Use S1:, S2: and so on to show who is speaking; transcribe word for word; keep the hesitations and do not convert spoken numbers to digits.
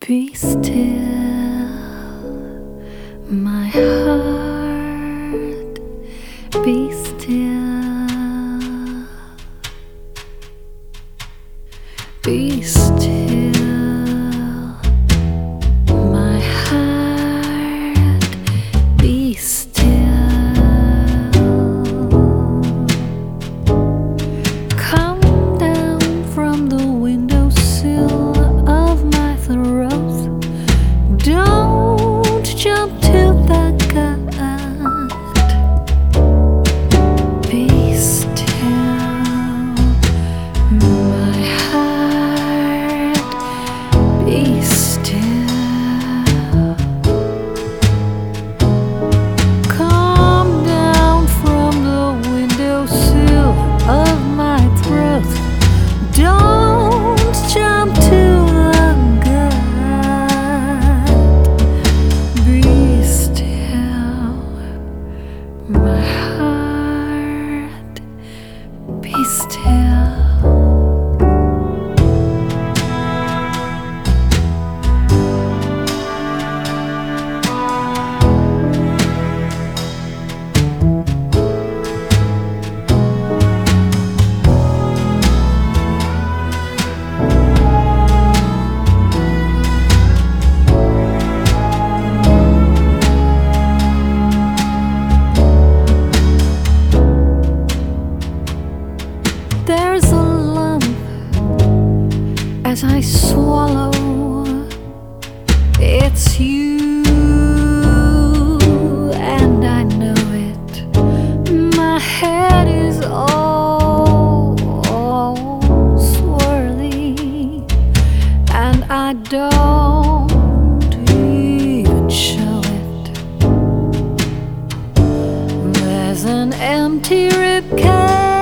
S1: Be still, my heart, be still, be still, my heart, be still. Come down from the windowsill of my throat. Don't jump to the gut. Be still, my heart, be still. Come down from the windowsill of my throat. Don't jump to the my heart, be still. There's a lump as I swallow. It's you, and I know it. My head is all, all swirly, and I don't even show it. There's an empty ribcage